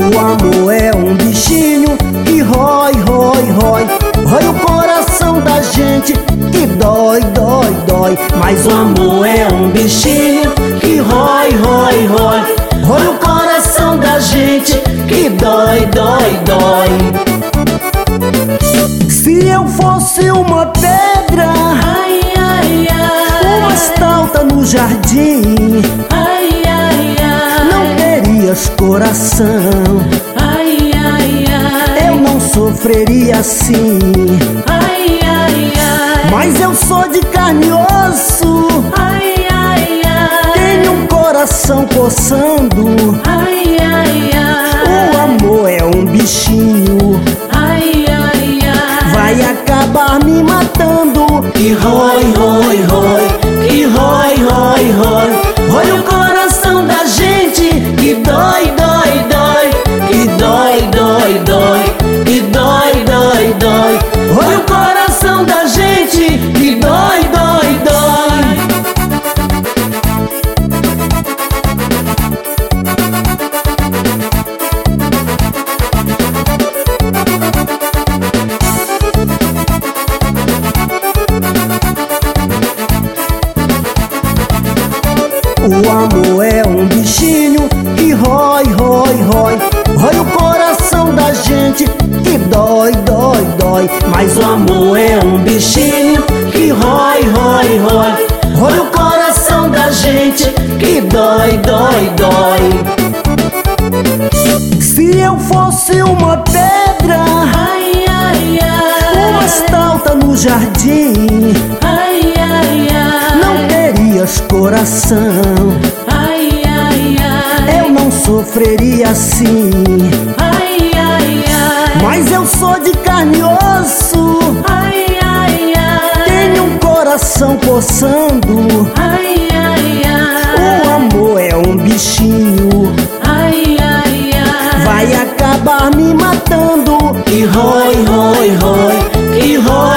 O amor é um bichinho que rói, rói, rói. Rói o coração da gente, que dói, dói, dói. Mas o amor é um bichinho que rói, rói, rói. Rói o coração da gente, que dói, dói, dói. Se eu fosse uma pedra, Ai, ai, ai, uma estalta no jardim, ai, ai, ai, não terias coração, ai, ai, ai, eu não sofreria assim. ai, ai, ai, Mas eu sou de carne e osso, ai, ai, ai, tenho um coração coçando. ai, ai, ai, O amor é um bichinho, ai, ai, ai, vai acabar me matando. que rói, rói, rói, que rói, rói, rói, rói o coração da gente, que dói, dói, dói, que dói, dói, dói, que dói, dói, dói, rói o coração da gente, que dói, dói, dói. O amor é um bichinho que rói, rói, rói. Rói o coração da gente, que dói, dói, dói. Mas o amor é um bichinho que rói, rói, rói, rói o coração da gente, que dói, dói, dói. Se eu fosse uma pedra, Ai, ai, ai, uma estalta no jardim, ai, ai, ai, não terias coração, ai, ai, ai, eu não sofreria assim. ai, ai, ai, Mas eu sou de carne e osso, ai, ai, ai, tenho um coração coçando. ai, ai, ai, O amor é um bichinho, ai, ai, ai, vai acabar me matando. que rói, rói, rói, que rói,